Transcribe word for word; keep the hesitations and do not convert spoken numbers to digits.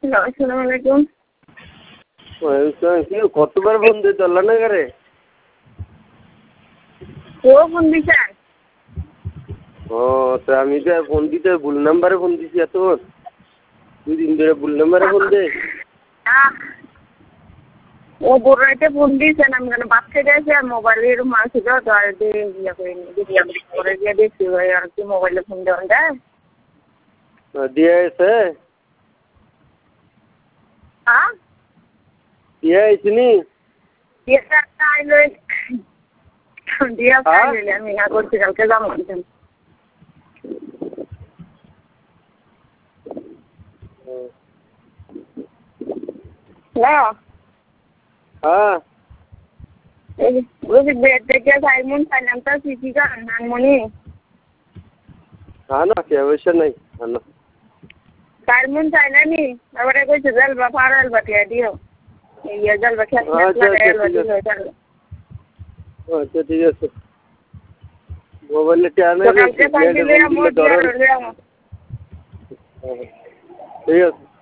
আসসালামু আলাইকুম। কি কতবার ফোন দিয়ে চলল না করে ও ফোন দিছে? ও তো আমি তো ফোন দিতে ভুল নাম্বারে ফোন দিছি এত দুই দিন ধরে ভুল নাম্বারে ফোন দে ও বড় রাইতে ফোন দিয়েছেন আমি কেন বাচ্চা গেছে আর মোবাইলে এরকম মারছিল তো আর দিয়ে ইয়ে করিনি করে দিয়ে দেখছি ভাই আর কি মোবাইলে ফোন দেওয়া যায় দিয়ে এসে হ্যাঁ দিয়ে আইসিনি দিয়ে একটা আইলো দিয়ে আইলে আমি না করছি কালকে যাবো হ্যাঁ হ্যাঁ বুঝি বেড থেকে সাইমন সাইলামটা সিসি গান নানমণি হ্যাঁ না কে অবশ্য নাই হ্যাঁ না সাইমন সাইলানি এবারে কইছে জলবা ফারাল বাটিয়া দিও এই জলবা খেত আচ্ছা লাগা আচ্ছা ঠিক আছে মোবাইলে কে আনে কালকে সাইকেলে আমো দিয়ে ঠিক আছে